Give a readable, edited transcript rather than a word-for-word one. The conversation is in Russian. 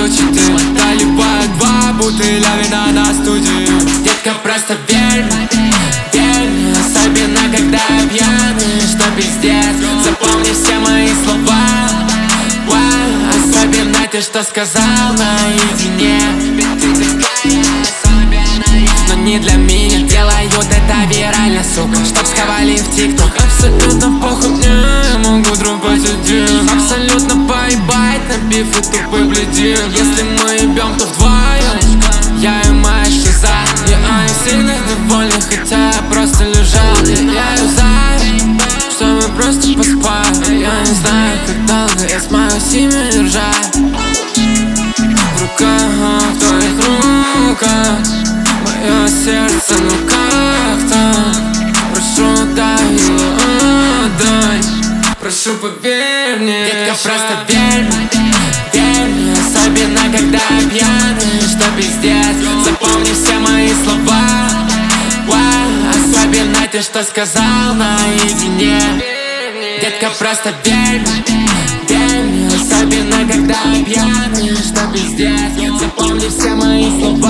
короче, ты доливай 2 бутыля вина на студию. Детка, просто верь мне, особенно когда я пьяный, что пиздец. Запомни все мои слова, особенно те, что сказал наедине. Но не для меня делают это вирально, сука, чтоб схавали в тикток. Абсолютно похуй мне, я могу трупать один. Абсолютно поебать на биф и тупый бледин. Если мы ебем, то вдвоем, я и моя шиза. И они сильно довольны, хотя я просто лежал. И я юзаю, что мы просто поспали. Я не знаю, как долго я смогу себя держать в руках, в твоих руках. Мое сердце, ну как так? Прошу, дай его отдай. Прошу, поверь мне. Детка, просто верь мне, особенно когда я пьяный, что пиздец. Запомни все мои слова, особенно те, что сказал наедине. Детка, просто верь мне, особенно когда я пьяный, что пиздец. Запомни все мои слова.